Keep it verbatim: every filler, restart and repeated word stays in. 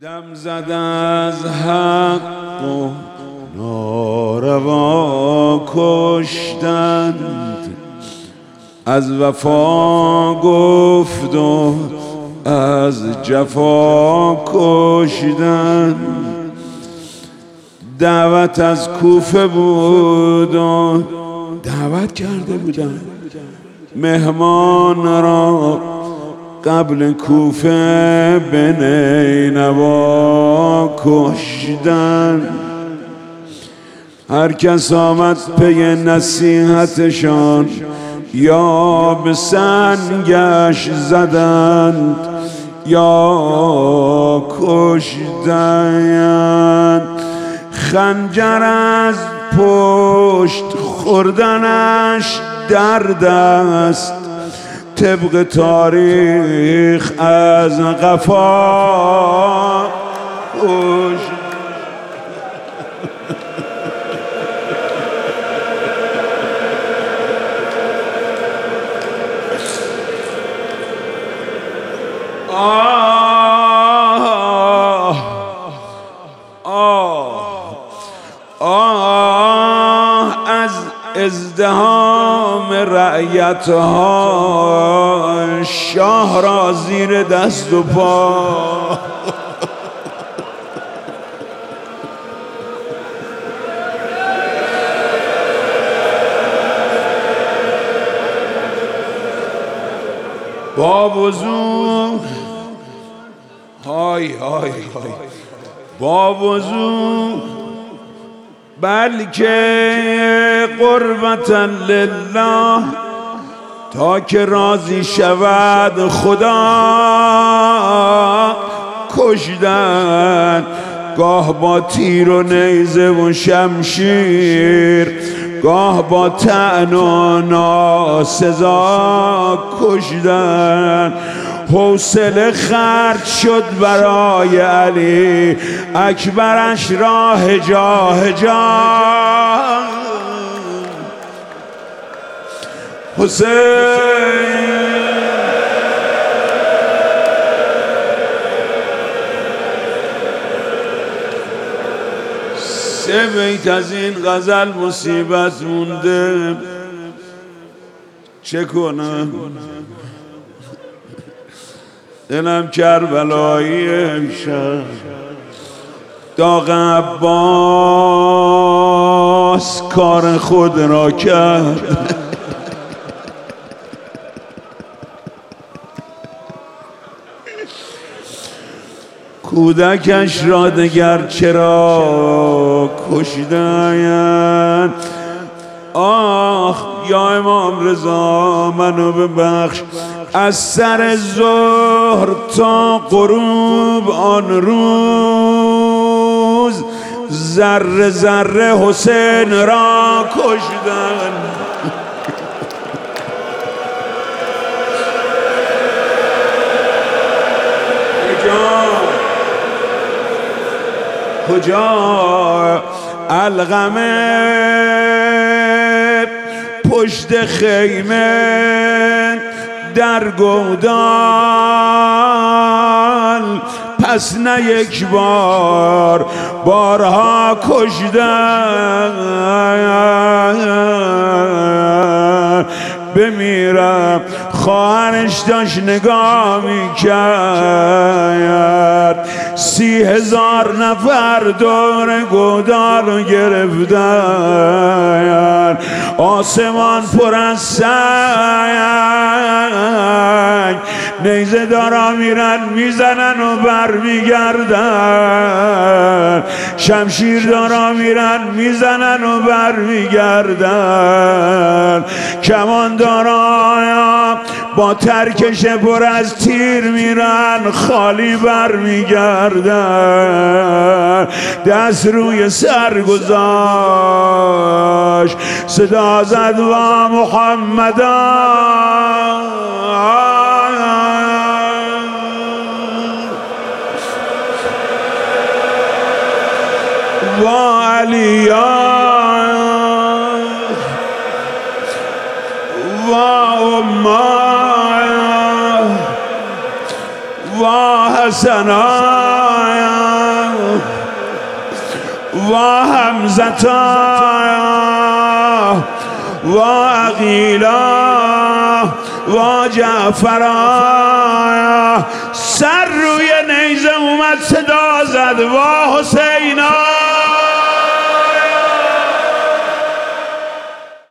دم زد از حق و ناروا کشتند، از وفا گفت و از جفا کشتند. دعوت از کوفه بود و دعوت کرده بودند مهمان را قبل کوفه به نینوا کشتن. هر کس آمد پی نصیحتشان یا به سنگش زدند یا کشتند. خنجر از پشت خوردنش درد است، طبق تاریخ از قفا کشت. آه آه آه از ازدحام رعیتها شاه را زیر دست و پا. با وضوح های های های با وضوح بلکه قربتا لله، تا که راضی شود خدا کشتن. گاه با تیر و نیزه و شمشیر، گاه با طعن و ناسزا کشتن. حوصله خرج شد برای علی اکبرش را هجا هجا. حسین سه بیت از این غزل مصیبت مونده، چه کنم؟ دلم کربلایی امشب داغ عباس کار خود را کرد. کودکش را دگر چرا کشتند؟ آخ یا امام رضا منو ببخش، از سر ظهر تا غروب آن روز ذره ذره حسین را کشتن. کجا القمه پشت خیمه در گودال، پس نه یک بار بارها کشتن. بمیرم خواهرش داشت نگاه میکرد، سی هزار نفر دور گودال گرفتن. آسمان پر از سنگ، نیزه دارا میرن میزنن و بر میگردن، شمشیر دارا میرن میزنن و بر میگردن، کمان دارا با ترکش پر از تیر میرن خالی بر میگردن. دست روی سر گذاشت صدا زد و محمدان و علیان و امان و حسنان حمزتا و عقیلا و جعفرا. سر روی نیزه اومد صدا زد وا حسین